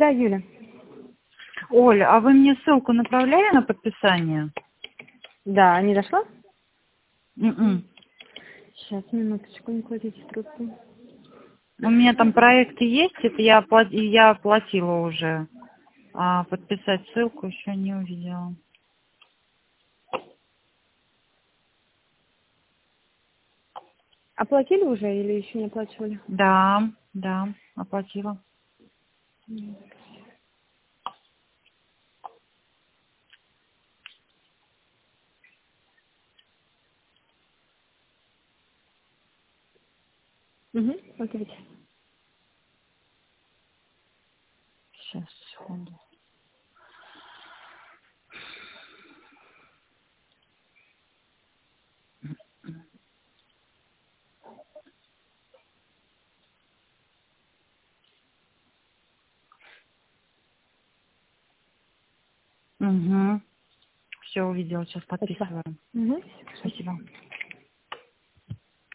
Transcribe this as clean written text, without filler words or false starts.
Да, Юля. Оля, а вы мне ссылку направляли на подписание? Да, не дошла? М-м. Сейчас, минуточку, не кладите трубку. У меня там проекты есть, это я оплатила уже. А подписать ссылку еще не увидела. Оплатили уже или еще не оплачивали? Да, да, оплатила. Угу, смотрите. Сейчас, секунду. Угу. Все увидела, сейчас Спасибо. подписываю. Угу. Спасибо.